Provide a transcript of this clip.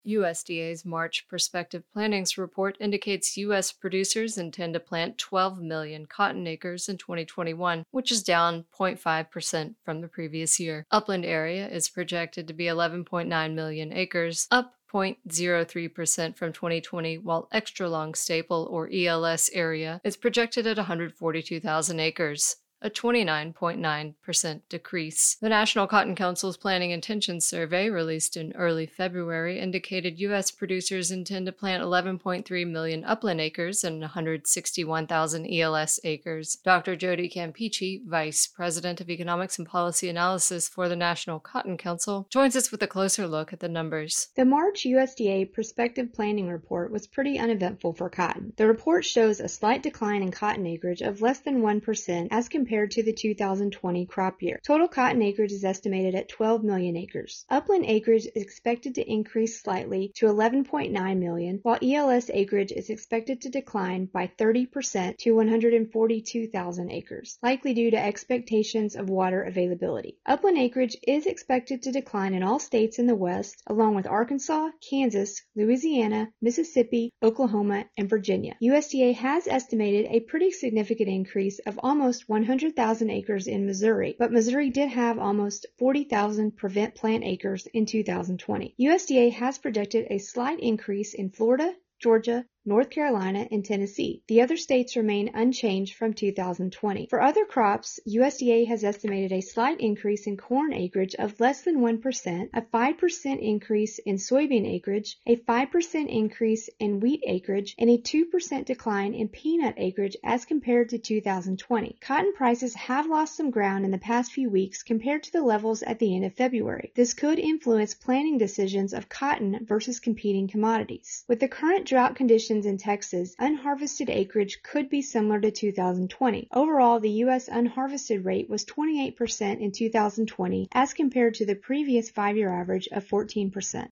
USDA's March Prospective Plantings Report indicates U.S. producers intend to plant 12 million cotton acres in 2021, which is down 0.5% from the previous year. Upland area is projected to be 11.9 million acres, up 0.03% from 2020, while extra long staple or ELS area is projected at 142,000 acres, a 29.9% decrease. The National Cotton Council's Planting Intentions Survey, released in early February, indicated U.S. producers intend to plant 11.3 million upland acres and 161,000 ELS acres. Dr. Jody Campeachy, Vice President of Economics and Policy Analysis for the National Cotton Council, joins us with a closer look at the numbers. The March USDA Prospective Planting Report was pretty uneventful for cotton. The report shows a slight decline in cotton acreage of less than 1% as compared to the 2020 crop year. Total cotton acreage is estimated at 12 million acres. Upland acreage is expected to increase slightly to 11.9 million, while ELS acreage is expected to decline by 30% to 142,000 acres, likely due to expectations of water availability. Upland acreage is expected to decline in all states in the West, along with Arkansas, Kansas, Louisiana, Mississippi, Oklahoma, and Virginia. USDA has estimated a pretty significant increase of almost 100,000 acres in Missouri, but Missouri did have almost 40,000 prevent plant acres in 2020. USDA has projected a slight increase in Florida, Georgia, North Carolina, and Tennessee. The other states remain unchanged from 2020. For other crops, USDA has estimated a slight increase in corn acreage of less than 1%, a 5% increase in soybean acreage, a 5% increase in wheat acreage, and a 2% decline in peanut acreage as compared to 2020. Cotton prices have lost some ground in the past few weeks compared to the levels at the end of February. This could influence planting decisions of cotton versus competing commodities. With the current drought conditions in Texas, unharvested acreage could be similar to 2020. Overall, the U.S. unharvested rate was 28% in 2020 as compared to the previous 5-year average of 14%.